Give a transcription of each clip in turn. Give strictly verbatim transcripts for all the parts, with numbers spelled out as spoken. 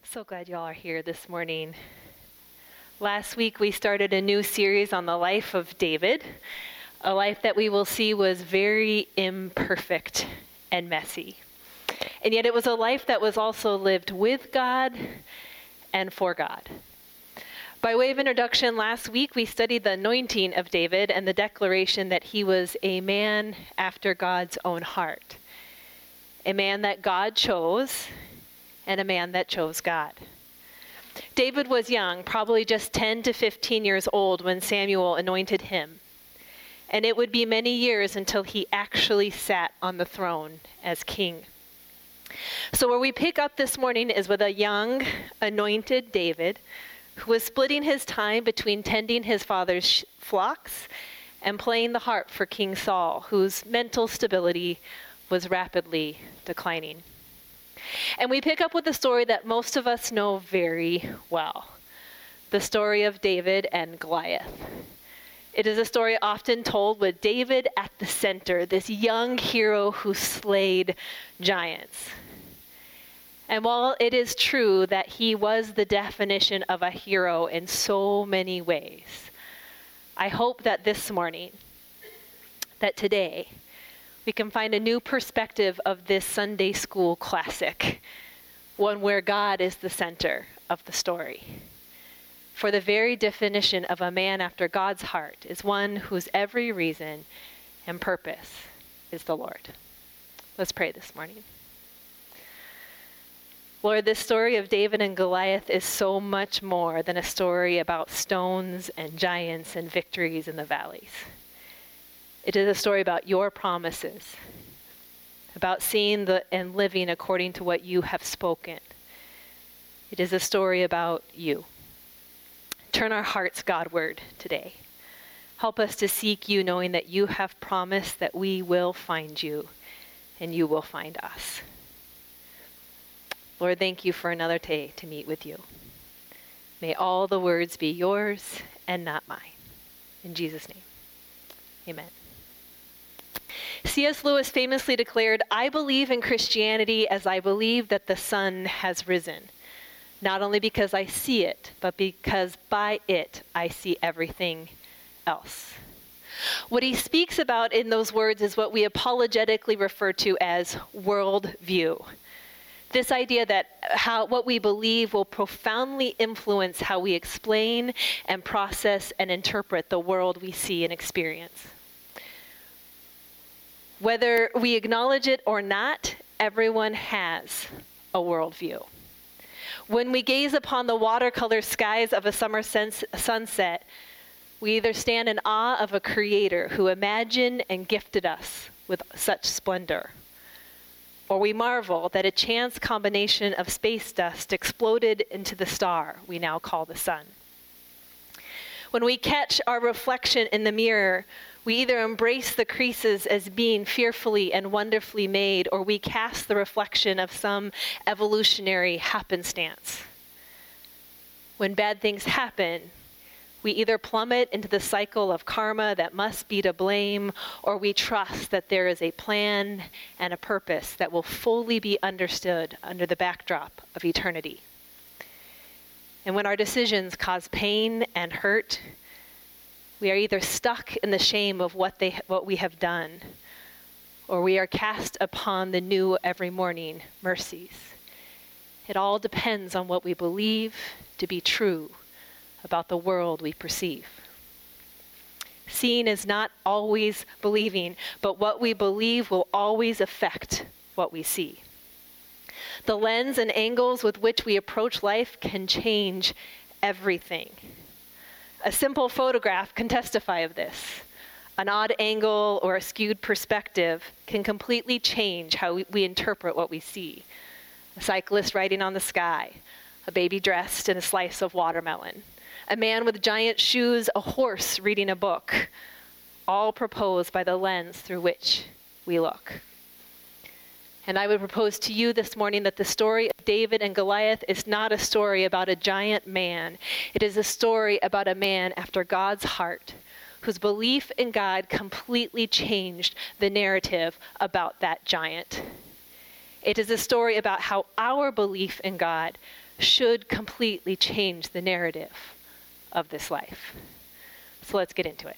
So glad y'all are here this morning. Last week we started a new series on the life of David, a life that we will see was very imperfect and messy. And yet it was a life that was also lived with God and for God. By way of introduction, last week we studied the anointing of David and the declaration that he was a man after God's own heart, a man that God chose, and a man that chose God. David was young, probably just ten to fifteen years old when Samuel anointed him. And it would be many years until he actually sat on the throne as king. So where we pick up this morning is with a young, anointed David who was splitting his time between tending his father's flocks and playing the harp for King Saul, whose mental stability was rapidly declining. And we pick up with a story that most of us know very well, the story of David and Goliath. It is a story often told with David at the center, this young hero who slayed giants. And while it is true that he was the definition of a hero in so many ways, I hope that this morning, that today, we can find a new perspective of this Sunday school classic, one where God is the center of the story. For the very definition of a man after God's heart is one whose every reason and purpose is the Lord. Let's pray this morning. Lord, this story of David and Goliath is so much more than a story about stones and giants and victories in the valleys. It is a story about your promises, about seeing the, and living according to what you have spoken. It is a story about you. Turn our hearts Godward today. Help us to seek you, knowing that you have promised that we will find you and you will find us. Lord, thank you for another day to meet with you. May all the words be yours and not mine. In Jesus' name, amen. C S Lewis famously declared, "I believe in Christianity as I believe that the sun has risen, not only because I see it, but because by it I see everything else." What he speaks about in those words is what we apologetically refer to as worldview. This idea that how what we believe will profoundly influence how we explain and process and interpret the world we see and experience. Whether we acknowledge it or not, everyone has a worldview. When we gaze upon the watercolor skies of a summer sens- sunset, we either stand in awe of a creator who imagined and gifted us with such splendor, or we marvel that a chance combination of space dust exploded into the star we now call the sun. When we catch our reflection in the mirror, we either embrace the creases as being fearfully and wonderfully made, or we cast the reflection of some evolutionary happenstance. When bad things happen, we either plummet into the cycle of karma that must be to blame, or we trust that there is a plan and a purpose that will fully be understood under the backdrop of eternity. And when our decisions cause pain and hurt, we are either stuck in the shame of what they what we have done, or we are cast upon the new every morning mercies. It all depends on what we believe to be true about the world we perceive. Seeing is not always believing, but what we believe will always affect what we see. The lens and angles with which we approach life can change everything. A simple photograph can testify of this. An odd angle or a skewed perspective can completely change how we, we interpret what we see. A cyclist riding on the sky, a baby dressed in a slice of watermelon, a man with giant shoes, a horse reading a book, all proposed by the lens through which we look. And I would propose to you this morning that the story of David and Goliath is not a story about a giant man. It is a story about a man after God's heart, whose belief in God completely changed the narrative about that giant. It is a story about how our belief in God should completely change the narrative of this life. So let's get into it.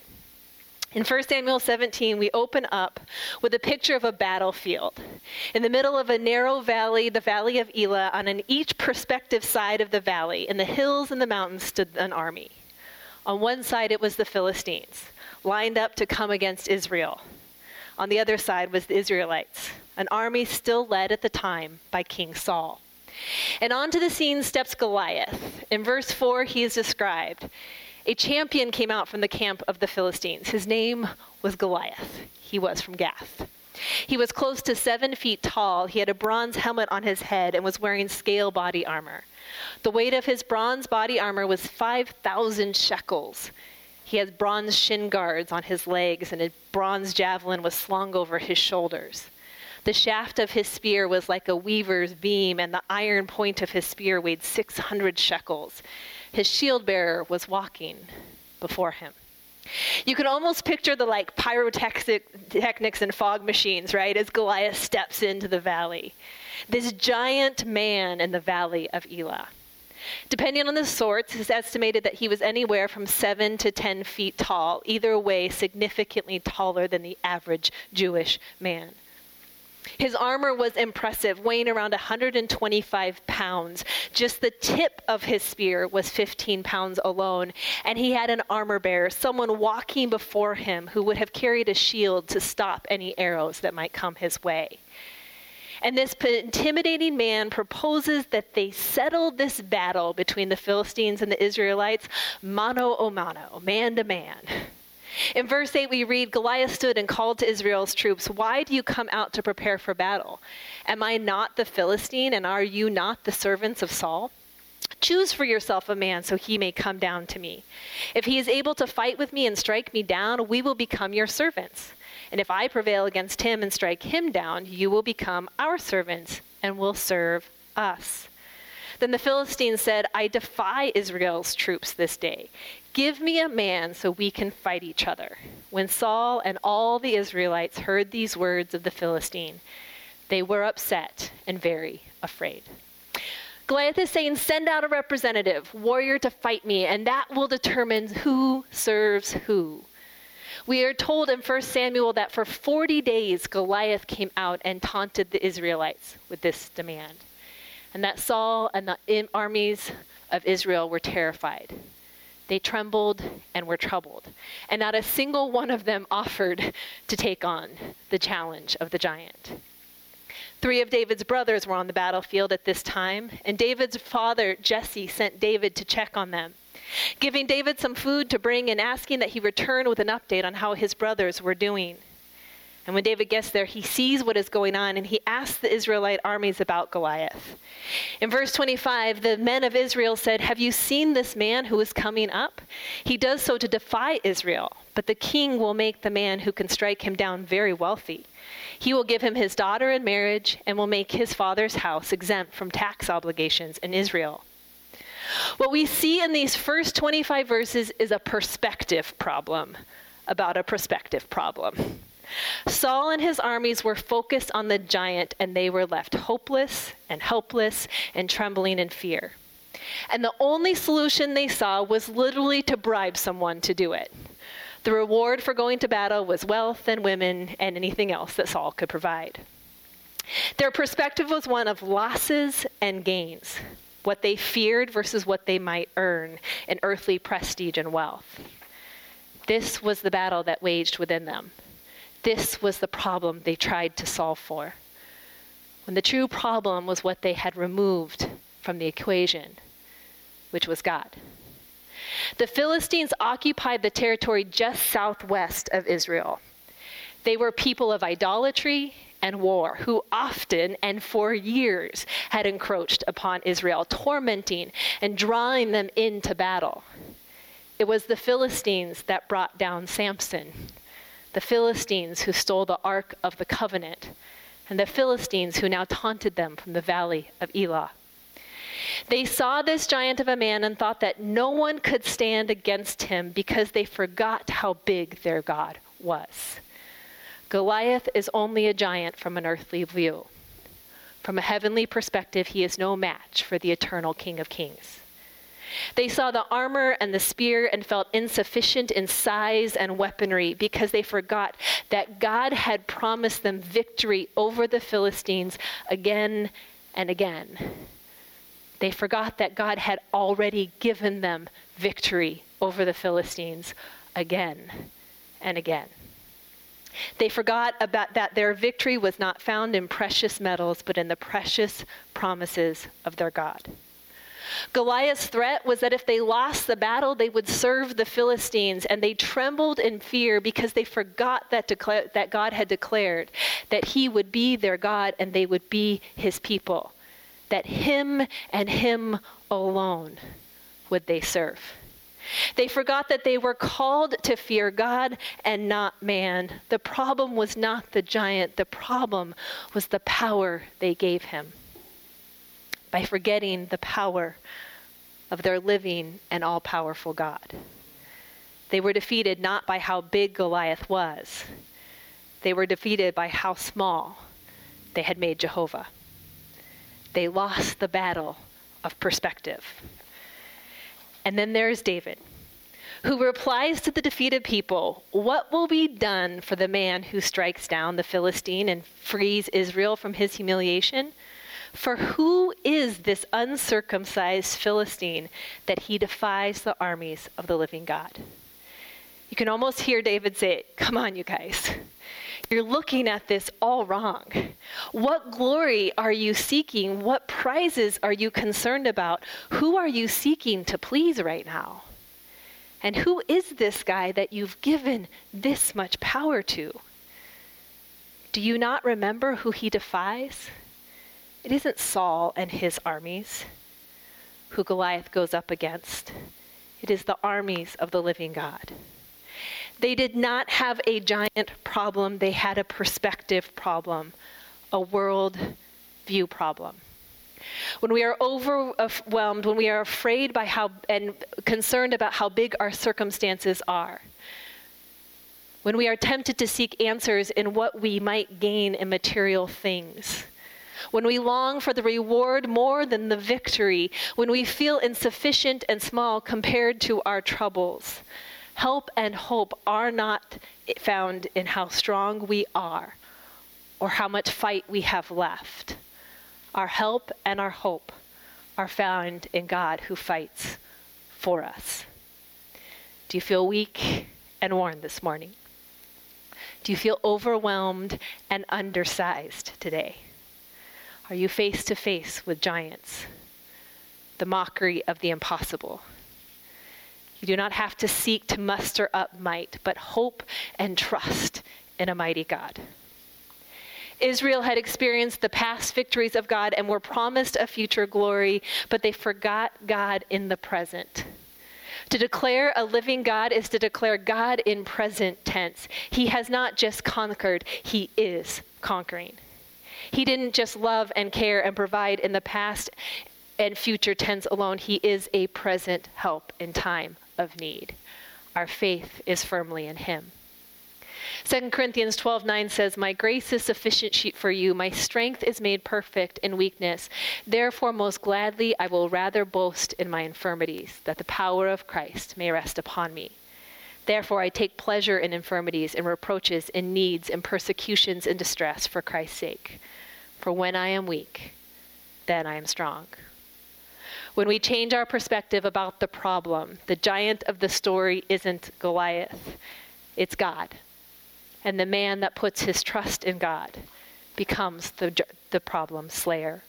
In First Samuel seventeen, we open up with a picture of a battlefield. In the middle of a narrow valley, the valley of Elah, on an each perspective side of the valley, in the hills and the mountains stood an army. On one side, it was the Philistines, lined up to come against Israel. On the other side was the Israelites, an army still led at the time by King Saul. And onto the scene steps Goliath. In verse four, he is described. A champion came out from the camp of the Philistines. His name was Goliath. He was from Gath. He was close to seven feet tall. He had a bronze helmet on his head and was wearing scale body armor. The weight of his bronze body armor was five thousand shekels. He had bronze shin guards on his legs, and a bronze javelin was slung over his shoulders. The shaft of his spear was like a weaver's beam, and the iron point of his spear weighed six hundred shekels. His shield bearer was walking before him. You can almost picture the like pyrotechnics and fog machines, right, as Goliath steps into the valley. This giant man in the valley of Elah. Depending on the source, it's estimated that he was anywhere from seven to ten feet tall, either way significantly taller than the average Jewish man. His armor was impressive, weighing around one hundred twenty-five pounds. Just the tip of his spear was fifteen pounds alone, and he had an armor bearer, someone walking before him who would have carried a shield to stop any arrows that might come his way. And this intimidating man proposes that they settle this battle between the Philistines and the Israelites mano a mano, man to man. In verse eight, we read, Goliath stood and called to Israel's troops, "Why do you come out to prepare for battle? Am I not the Philistine, and are you not the servants of Saul? Choose for yourself a man so he may come down to me. If he is able to fight with me and strike me down, we will become your servants. And if I prevail against him and strike him down, you will become our servants and will serve us." Then the Philistines said, "I defy Israel's troops this day. Give me a man so we can fight each other." When Saul and all the Israelites heard these words of the Philistine, they were upset and very afraid. Goliath is saying, send out a representative, warrior to fight me, and that will determine who serves who. We are told in First Samuel that for forty days Goliath came out and taunted the Israelites with this demand, and that Saul and the armies of Israel were terrified. They trembled and were troubled, and not a single one of them offered to take on the challenge of the giant. Three of David's brothers were on the battlefield at this time, and David's father, Jesse, sent David to check on them, giving David some food to bring and asking that he return with an update on how his brothers were doing. And when David gets there, he sees what is going on, and he asks the Israelite armies about Goliath. In verse twenty-five, the men of Israel said, "Have you seen this man who is coming up? He does so to defy Israel, but the king will make the man who can strike him down very wealthy. He will give him his daughter in marriage and will make his father's house exempt from tax obligations in Israel." What we see in these first twenty-five verses is a perspective problem about a perspective problem. Saul and his armies were focused on the giant, and they were left hopeless and helpless and trembling in fear. And the only solution they saw was literally to bribe someone to do it. The reward for going to battle was wealth and women and anything else that Saul could provide. Their perspective was one of losses and gains, what they feared versus what they might earn in earthly prestige and wealth. This was the battle that waged within them. This was the problem they tried to solve for, when the true problem was what they had removed from the equation, which was God. The Philistines occupied the territory just southwest of Israel. They were people of idolatry and war, who often and for years had encroached upon Israel, tormenting and drawing them into battle. It was the Philistines that brought down Samson, the Philistines who stole the Ark of the Covenant, and the Philistines who now taunted them from the valley of Elah. They saw this giant of a man and thought that no one could stand against him because they forgot how big their God was. Goliath is only a giant from an earthly view. From a heavenly perspective, he is no match for the eternal King of Kings. They saw the armor and the spear and felt insufficient in size and weaponry because they forgot that God had promised them victory over the Philistines again and again. They forgot that God had already given them victory over the Philistines again and again. They forgot about that their victory was not found in precious metals, but in the precious promises of their God. Goliath's threat was that if they lost the battle, they would serve the Philistines, and they trembled in fear because they forgot that, declare, that God had declared that he would be their God and they would be his people, that him and him alone would they serve. They forgot that they were called to fear God and not man. The problem was not the giant. The problem was the power they gave him. By forgetting the power of their living and all-powerful God. They were defeated not by how big Goliath was. They were defeated by how small they had made Jehovah. They lost the battle of perspective. And then there's David, who replies to the defeated people, "What will be done for the man who strikes down the Philistine and frees Israel from his humiliation? For who is this uncircumcised Philistine that he defies the armies of the living God?" You can almost hear David say, "Come on, you guys. You're looking at this all wrong. What glory are you seeking? What prizes are you concerned about? Who are you seeking to please right now? And who is this guy that you've given this much power to? Do you not remember who he defies? It isn't Saul and his armies who Goliath goes up against. It is the armies of the living God." They did not have a giant problem. They had a perspective problem, a world view problem. When we are overwhelmed, when we are afraid by how and concerned about how big our circumstances are, when we are tempted to seek answers in what we might gain in material things, when we long for the reward more than the victory, when we feel insufficient and small compared to our troubles, help and hope are not found in how strong we are or how much fight we have left. Our help and our hope are found in God who fights for us. Do you feel weak and worn this morning? Do you feel overwhelmed and undersized today? Are you face to face with giants, the mockery of the impossible? You do not have to seek to muster up might, but hope and trust in a mighty God. Israel had experienced the past victories of God and were promised a future glory, but they forgot God in the present. To declare a living God is to declare God in present tense. He has not just conquered, he is conquering. He didn't just love and care and provide in the past and future tense alone. He is a present help in time of need. Our faith is firmly in him. Second Corinthians twelve nine says, "My grace is sufficient for you. My strength is made perfect in weakness. Therefore, most gladly, I will rather boast in my infirmities, that the power of Christ may rest upon me. Therefore, I take pleasure in infirmities, in reproaches, in needs, in persecutions, in distress for Christ's sake. For when I am weak, then I am strong." When we change our perspective about the problem, the giant of the story isn't Goliath, it's God. And the man that puts his trust in God becomes the, the problem slayer.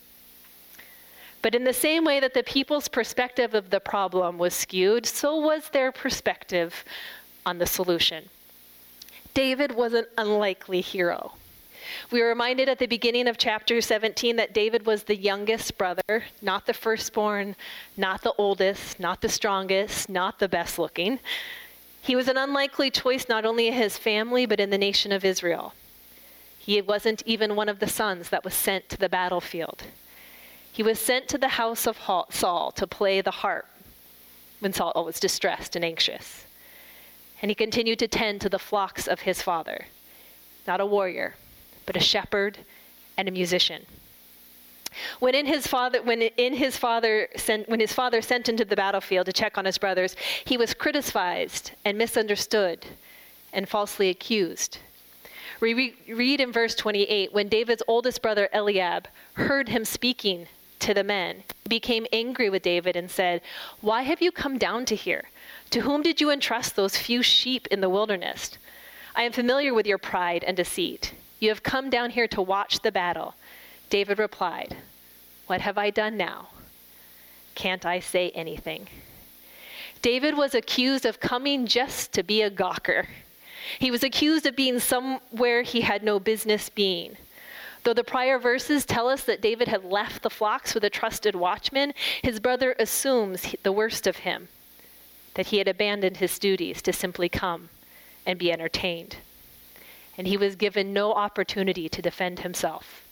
But in the same way that the people's perspective of the problem was skewed, so was their perspective on the solution. David was an unlikely hero. We were reminded at the beginning of chapter seventeen that David was the youngest brother, not the firstborn, not the oldest, not the strongest, not the best looking. He was an unlikely choice not only in his family, but in the nation of Israel. He wasn't even one of the sons that was sent to the battlefield. He was sent to the house of Saul to play the harp when Saul was distressed and anxious. And he continued to tend to the flocks of his father. Not a warrior, but a shepherd and a musician. When in his father, when in his father sent, when his father sent him to the battlefield to check on his brothers, he was criticized and misunderstood and falsely accused. We read in verse twenty-eight, when David's oldest brother Eliab heard him speaking to the men, he became angry with David and said, "Why have you come down to here? To whom did you entrust those few sheep in the wilderness? I am familiar with your pride and deceit. You have come down here to watch the battle." David replied, "What have I done now? Can't I say anything?" David was accused of coming just to be a gawker. He was accused of being somewhere he had no business being. Though the prior verses tell us that David had left the flocks with a trusted watchman, his brother assumes the worst of him, that he had abandoned his duties to simply come and be entertained. And he was given no opportunity to defend himself.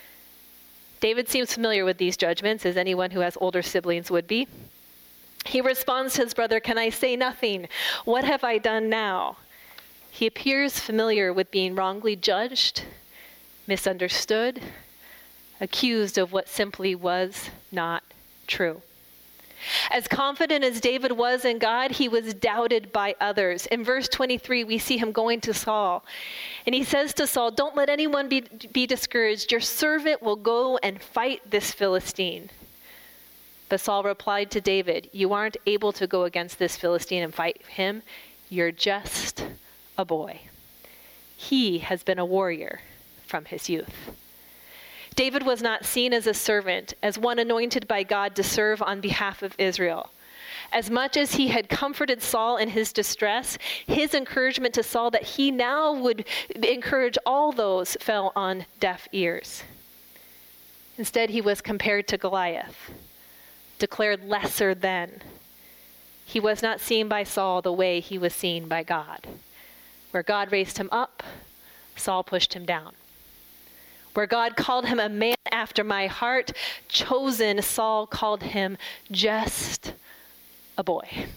David seems familiar with these judgments, as anyone who has older siblings would be. He responds to his brother, "Can I say nothing? What have I done now?" He appears familiar with being wrongly judged, misunderstood, accused of what simply was not true. As confident as David was in God, he was doubted by others. In verse twenty-three, we see him going to Saul. And he says to Saul, "Don't let anyone be, be discouraged. Your servant will go and fight this Philistine." But Saul replied to David, "You aren't able to go against this Philistine and fight him. You're just a boy. He has been a warrior from his youth." David was not seen as a servant, as one anointed by God to serve on behalf of Israel. As much as he had comforted Saul in his distress, his encouragement to Saul that he now would encourage all those fell on deaf ears. Instead, he was compared to Goliath, declared lesser than. He was not seen by Saul the way he was seen by God. Where God raised him up, Saul pushed him down. Where God called him a man after my heart, chosen, Saul called him just a boy.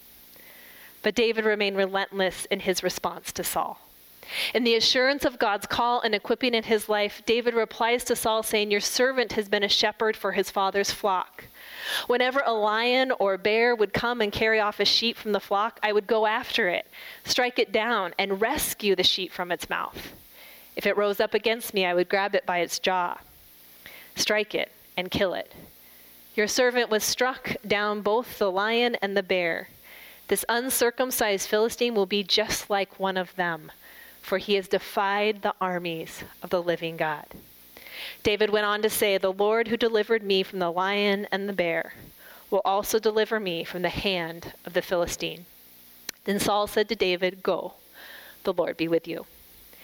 But David remained relentless in his response to Saul. In the assurance of God's call and equipping in his life, David replies to Saul saying, "Your servant has been a shepherd for his father's flock. Whenever a lion or bear would come and carry off a sheep from the flock, I would go after it, strike it down, and rescue the sheep from its mouth. If it rose up against me, I would grab it by its jaw, strike it, and kill it. Your servant was struck down both the lion and the bear. This uncircumcised Philistine will be just like one of them, for he has defied the armies of the living God." David went on to say, "The Lord who delivered me from the lion and the bear will also deliver me from the hand of the Philistine." Then Saul said to David, "Go, the Lord be with you."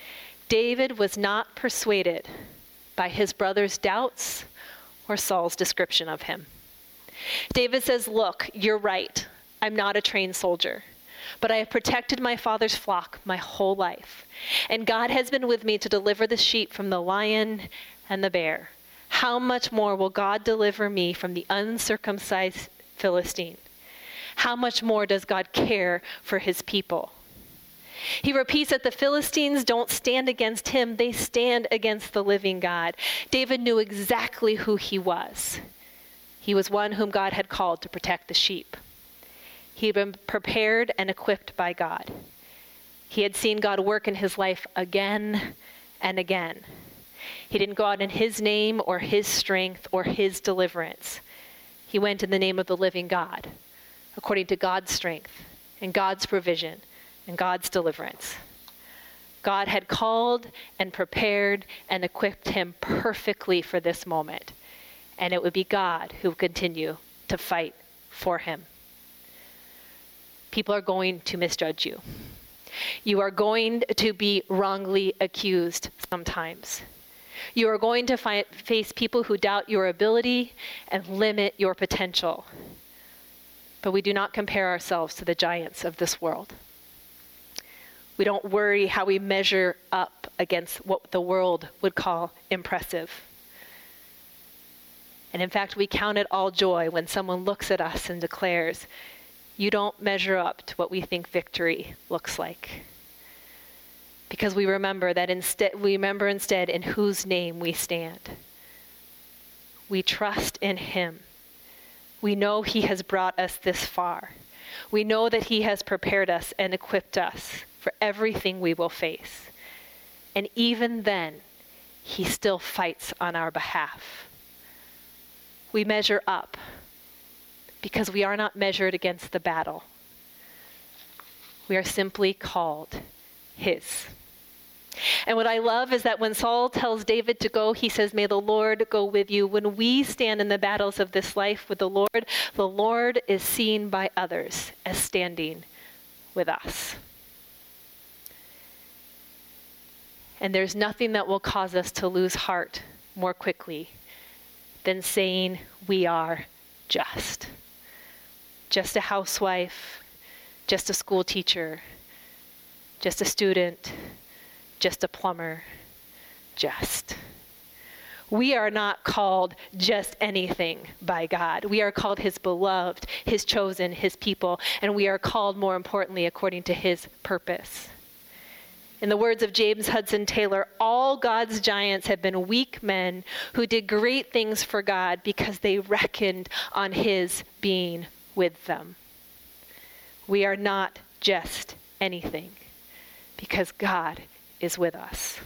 David was not persuaded by his brother's doubts or Saul's description of him. David says, "Look, you're right. I'm not a trained soldier, but I have protected my father's flock my whole life. And God has been with me to deliver the sheep from the lion and the bear. How much more will God deliver me from the uncircumcised Philistine? How much more does God care for his people?" He repeats that the Philistines don't stand against him, they stand against the living God. David knew exactly who he was. He was one whom God had called to protect the sheep. He had been prepared and equipped by God. He had seen God work in his life again and again. He didn't go out in his name or his strength or his deliverance. He went in the name of the living God, according to God's strength and God's provision and God's deliverance. God had called and prepared and equipped him perfectly for this moment. And it would be God who would continue to fight for him. People are going to misjudge you. You are going to be wrongly accused sometimes. You are going to find, face people who doubt your ability and limit your potential. But we do not compare ourselves to the giants of this world. We don't worry how we measure up against what the world would call impressive. And in fact, we count it all joy when someone looks at us and declares, "You don't measure up to what we think victory looks like." Because we remember that instead, we remember instead in whose name we stand. We trust in him. We know he has brought us this far. We know that he has prepared us and equipped us for everything we will face. And even then, he still fights on our behalf. We measure up because we are not measured against the battle. We are simply called his. And what I love is that when Saul tells David to go, he says, may the Lord go with you. When we stand in the battles of this life with the Lord, the Lord is seen by others as standing with us. And there's nothing that will cause us to lose heart more quickly than saying we are just. Just a housewife, just a school teacher, just a student, just a plumber, just. We are not called just anything by God. We are called his beloved, his chosen, his people, and we are called, more importantly, according to his purpose. In the words of James Hudson Taylor, all God's giants have been weak men who did great things for God because they reckoned on his being with them. We are not just anything because God is with us.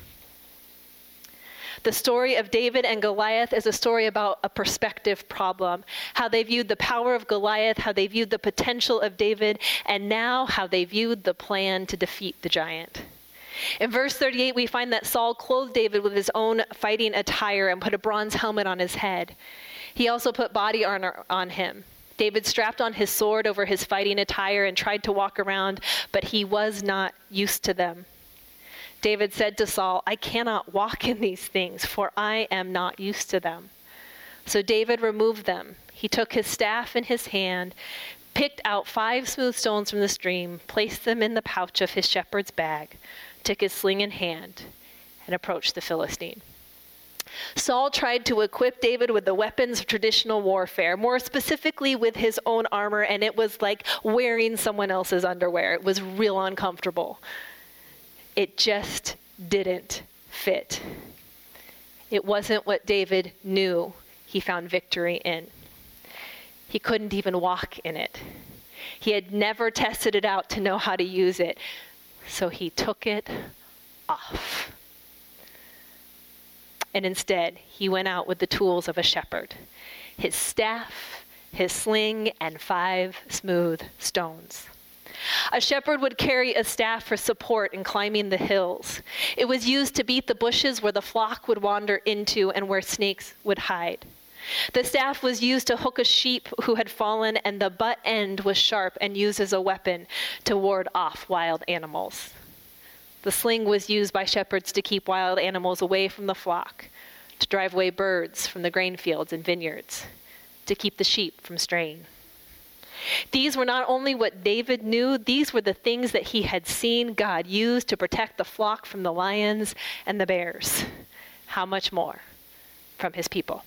The story of David and Goliath is a story about a perspective problem, how they viewed the power of Goliath, how they viewed the potential of David, and now how they viewed the plan to defeat the giant. In verse thirty-eight, we find that Saul clothed David with his own fighting attire and put a bronze helmet on his head. He also put body armor on him. David strapped on his sword over his fighting attire and tried to walk around, but he was not used to them. David said to Saul, I cannot walk in these things, for I am not used to them. So David removed them. He took his staff in his hand, picked out five smooth stones from the stream, placed them in the pouch of his shepherd's bag, took his sling in hand, and approached the Philistine. Saul tried to equip David with the weapons of traditional warfare, more specifically with his own armor, and it was like wearing someone else's underwear. It was real uncomfortable. It just didn't fit. It wasn't what David knew he found victory in. He couldn't even walk in it. He had never tested it out to know how to use it, so he took it off. And instead, he went out with the tools of a shepherd, his staff, his sling, and five smooth stones. A shepherd would carry a staff for support in climbing the hills. It was used to beat the bushes where the flock would wander into and where snakes would hide. The staff was used to hook a sheep who had fallen, and the butt end was sharp and used as a weapon to ward off wild animals. The sling was used by shepherds to keep wild animals away from the flock, to drive away birds from the grain fields and vineyards, to keep the sheep from straying. These were not only what David knew, these were the things that he had seen God use to protect the flock from the lions and the bears. How much more from his people?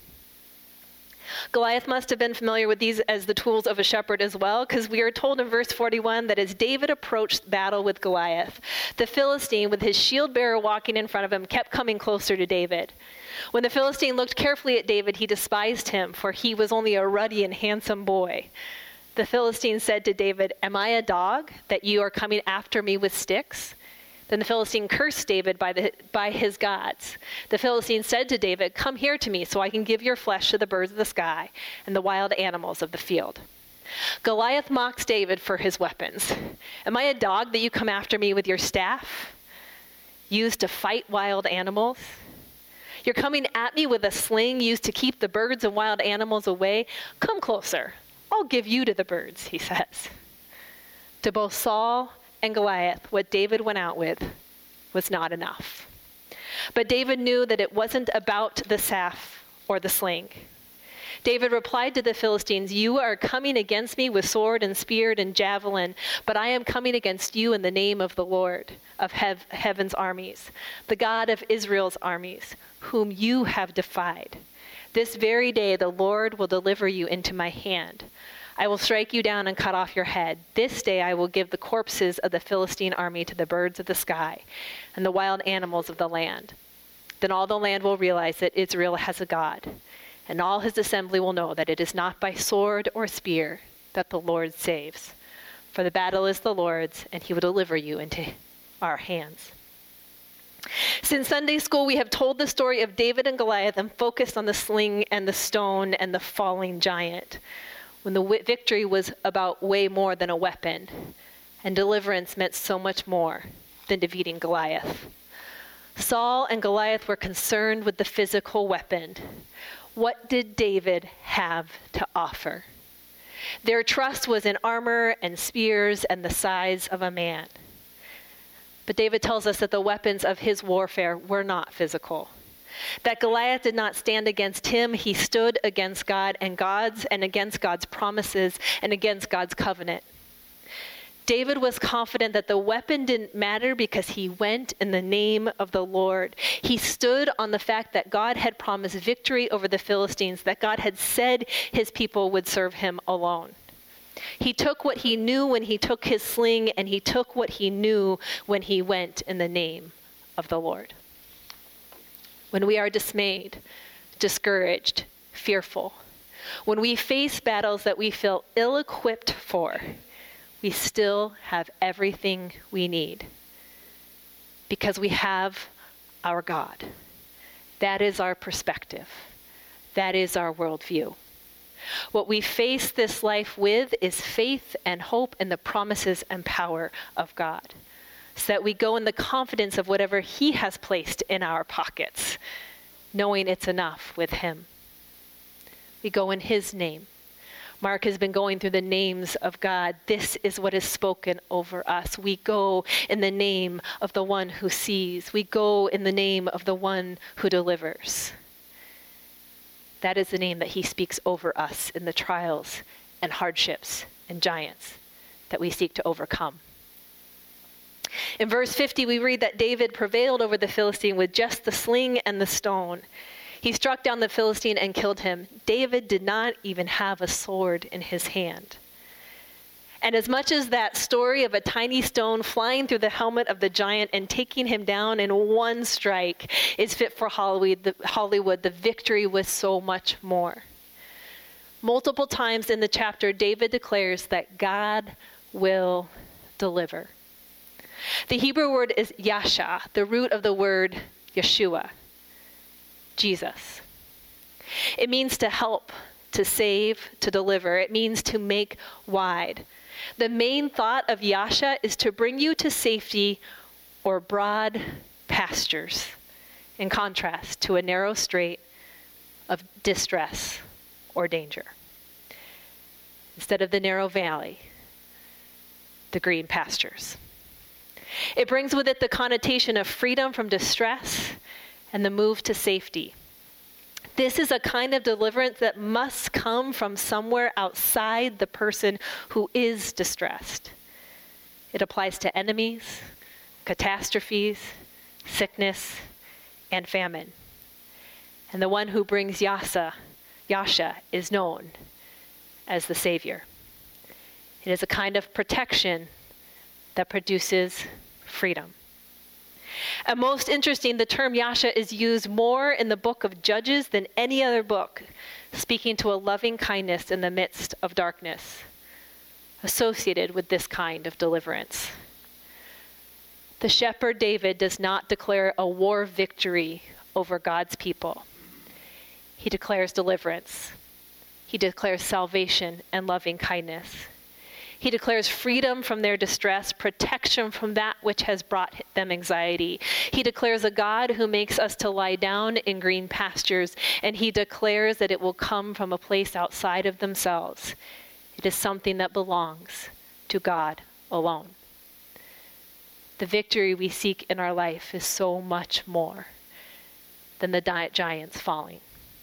Goliath must have been familiar with these as the tools of a shepherd as well, because we are told in verse forty-one that as David approached battle with Goliath, the Philistine, with his shield bearer walking in front of him, kept coming closer to David. When the Philistine looked carefully at David, he despised him, for he was only a ruddy and handsome boy. The Philistine said to David, "Am I a dog that you are coming after me with sticks?" Then the Philistine cursed David by, the, by his gods. The Philistine said to David, "Come here to me so I can give your flesh to the birds of the sky and the wild animals of the field." Goliath mocks David for his weapons. "Am I a dog that you come after me with your staff, used to fight wild animals? You're coming at me with a sling used to keep the birds and wild animals away? Come closer. I'll give you to the birds," he says. To both Saul and Goliath, what David went out with was not enough. But David knew that it wasn't about the staff or the sling. David replied to the Philistines, "You are coming against me with sword and spear and javelin, but I am coming against you in the name of the Lord of hev- heaven's armies, the God of Israel's armies, whom you have defied. This very day the Lord will deliver you into my hand. I will strike you down and cut off your head. This day I will give the corpses of the Philistine army to the birds of the sky and the wild animals of the land. Then all the land will realize that Israel has a God, and all his assembly will know that it is not by sword or spear that the Lord saves. For the battle is the Lord's, and he will deliver you into our hands. Since Sunday school, we have told the story of David and Goliath and focused on the sling and the stone and the falling giant, when the victory was about way more than a weapon, and deliverance meant so much more than defeating Goliath. Saul and Goliath were concerned with the physical weapon. What did David have to offer? Their trust was in armor and spears and the size of a man. But David tells us that the weapons of his warfare were not physical. That Goliath did not stand against him. He stood against God and God's and against God's promises and against God's covenant. David was confident that the weapon didn't matter because he went in the name of the Lord. He stood on the fact that God had promised victory over the Philistines, that God had said his people would serve him alone. He took what he knew when he took his sling, and he took what he knew when he went in the name of the Lord. When we are dismayed, discouraged, fearful, when we face battles that we feel ill-equipped for, we still have everything we need because we have our God. That is our perspective. That is our worldview. What we face this life with is faith and hope in the promises and power of God, so that we go in the confidence of whatever he has placed in our pockets, knowing it's enough with him. We go in his name. Mark has been going through the names of God. This is what is spoken over us. We go in the name of the one who sees. We go in the name of the one who delivers. That is the name that he speaks over us in the trials and hardships and giants that we seek to overcome. In verse fifty, we read that David prevailed over the Philistine with just the sling and the stone. He struck down the Philistine and killed him. David did not even have a sword in his hand. And as much as that story of a tiny stone flying through the helmet of the giant and taking him down in one strike is fit for Hollywood, the, Hollywood, the victory was so much more. Multiple times in the chapter, David declares that God will deliver. The Hebrew word is yasha, the root of the word Yeshua, Jesus. It means to help, to save, to deliver. It means to make wide. The main thought of Yasha is to bring you to safety or broad pastures, in contrast to a narrow strait of distress or danger. Instead of the narrow valley, the green pastures. It brings with it the connotation of freedom from distress and the move to safety. This is a kind of deliverance that must come from somewhere outside the person who is distressed. It applies to enemies, catastrophes, sickness, and famine. And the one who brings Yasa, Yasha is known as the Savior. It is a kind of protection that produces freedom. And most interesting, the term Yasha is used more in the book of Judges than any other book, speaking to a loving kindness in the midst of darkness, associated with this kind of deliverance. The shepherd David does not declare a war victory over God's people. He declares deliverance. He declares salvation and loving kindness. He declares freedom from their distress, protection from that which has brought them anxiety. He declares a God who makes us to lie down in green pastures, and he declares that it will come from a place outside of themselves. It is something that belongs to God alone. The victory we seek in our life is so much more than the giants falling.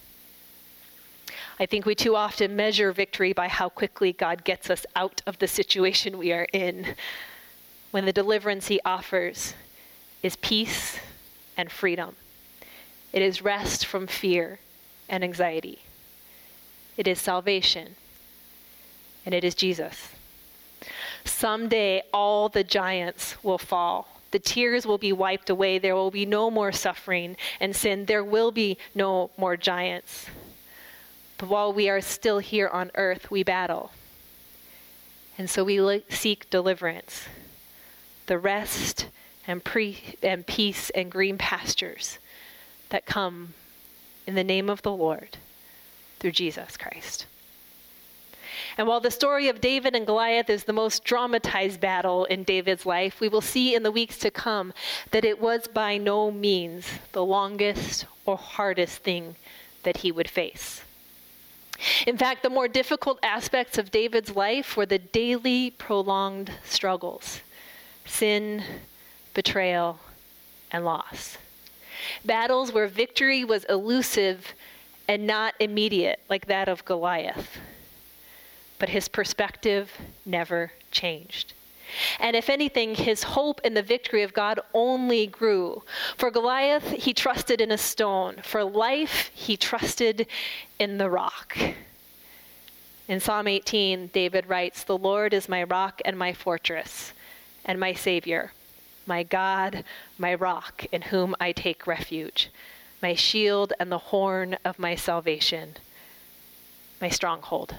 I think we too often measure victory by how quickly God gets us out of the situation we are in, when the deliverance he offers is peace and freedom. It is rest from fear and anxiety. It is salvation, and it is Jesus. Someday all the giants will fall. The tears will be wiped away. There will be no more suffering and sin. There will be no more giants. But while we are still here on earth, we battle. And so we lo- seek deliverance, the rest and, pre- and peace and green pastures that come in the name of the Lord through Jesus Christ. And while the story of David and Goliath is the most dramatized battle in David's life, we will see in the weeks to come that it was by no means the longest or hardest thing that he would face. In fact, the more difficult aspects of David's life were the daily prolonged struggles, sin, betrayal, and loss. Battles where victory was elusive and not immediate, like that of Goliath. But his perspective never changed. And if anything, his hope in the victory of God only grew. For Goliath, he trusted in a stone. For life, he trusted in the rock. In Psalm eighteen, David writes, "The Lord is my rock and my fortress, and my Savior, my God, my rock, in whom I take refuge, my shield and the horn of my salvation, my stronghold."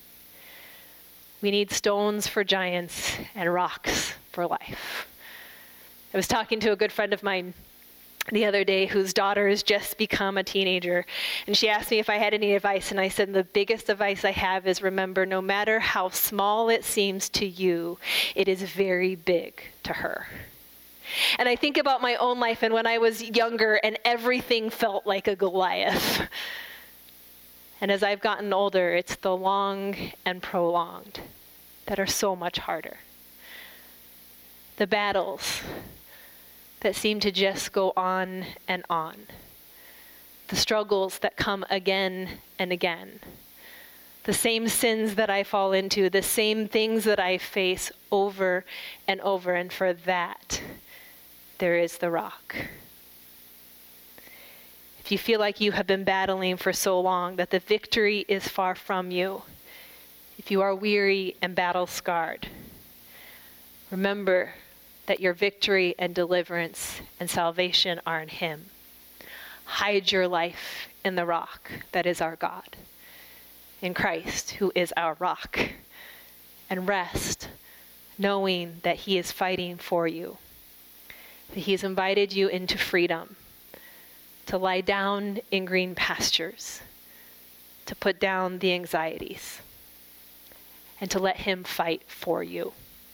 We need stones for giants and rocks for life. I was talking to a good friend of mine the other day whose daughter has just become a teenager, and she asked me if I had any advice, and I said, the biggest advice I have is remember, no matter how small it seems to you, it is very big to her. And I think about my own life and when I was younger and everything felt like a Goliath. And as I've gotten older, it's the long and prolonged that are so much harder. The battles that seem to just go on and on. The struggles that come again and again. The same sins that I fall into, the same things that I face over and over. And for that, there is the rock. If you feel like you have been battling for so long that the victory is far from you, if you are weary and battle-scarred, remember that your victory and deliverance and salvation are in Him. Hide your life in the rock that is our God, in Christ, who is our rock, and rest, knowing that He is fighting for you, that He has invited you into freedom, to lie down in green pastures, to put down the anxieties, and to let Him fight for you.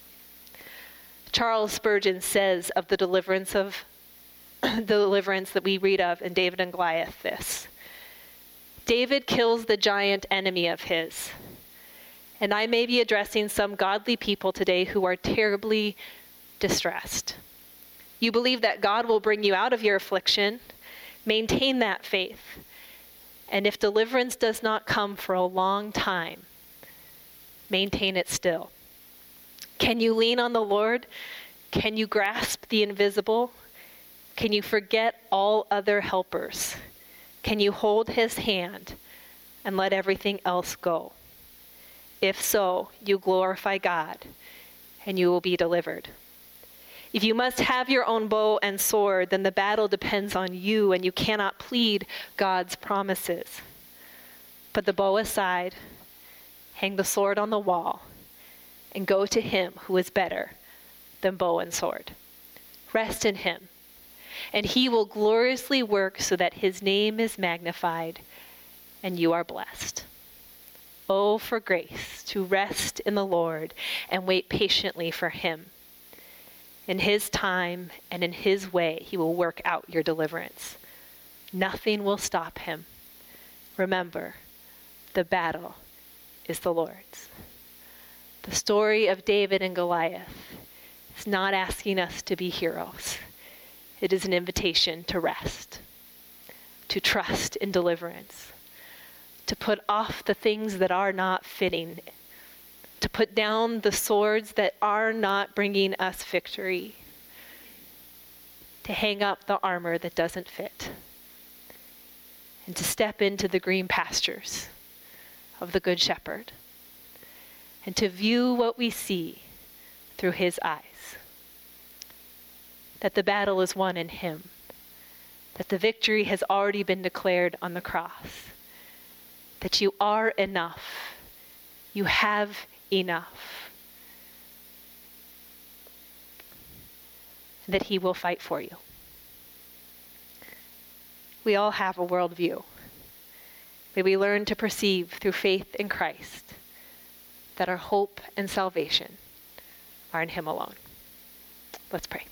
Charles Spurgeon says of the deliverance of the deliverance that we read of in David and Goliath this: David kills the giant enemy of his. And I may be addressing some godly people today who are terribly distressed. You believe that God will bring you out of your affliction. Maintain that faith. And if deliverance does not come for a long time, maintain it still. Can you lean on the Lord? Can you grasp the invisible? Can you forget all other helpers? Can you hold His hand and let everything else go? If so, you glorify God and you will be delivered. If you must have your own bow and sword, then the battle depends on you and you cannot plead God's promises. Put the bow aside, hang the sword on the wall, and go to Him who is better than bow and sword. Rest in Him, and He will gloriously work so that His name is magnified and you are blessed. Oh, for grace to rest in the Lord and wait patiently for Him. In His time and in His way, He will work out your deliverance. Nothing will stop Him. Remember, the battle is the Lord's. The story of David and Goliath is not asking us to be heroes. It is an invitation to rest, to trust in deliverance, to put off the things that are not fitting, to put down the swords that are not bringing us victory, to hang up the armor that doesn't fit, and to step into the green pastures of the Good Shepherd, and to view what we see through His eyes, that the battle is won in Him, that the victory has already been declared on the cross, that you are enough. You have enough. That he will fight for you. We all have a worldview. May we learn to perceive through faith in Christ that our hope and salvation are in him alone. Let's pray.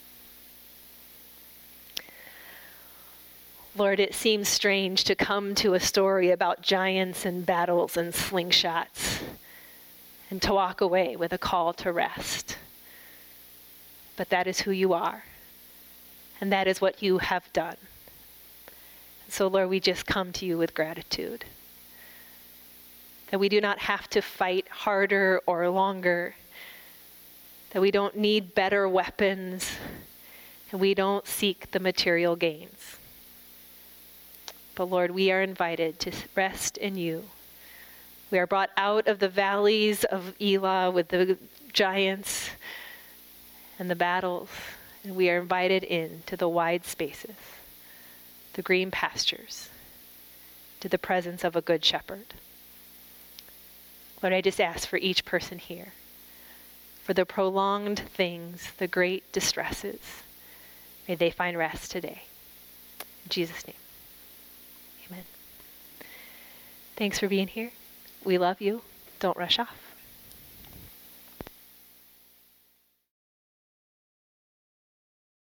Lord, it seems strange to come to a story about giants and battles and slingshots and to walk away with a call to rest. But that is who you are, and that is what you have done. So, Lord, we just come to you with gratitude. That we do not have to fight harder or longer. That we don't need better weapons. And we don't seek the material gains. But, Lord, we are invited to rest in you. We are brought out of the valleys of Elah with the giants and the battles. And we are invited into the wide spaces, the green pastures, to the presence of a good shepherd. Lord, I just ask for each person here, for the prolonged things, the great distresses, may they find rest today. In Jesus' name, amen. Thanks for being here. We love you. Don't rush off.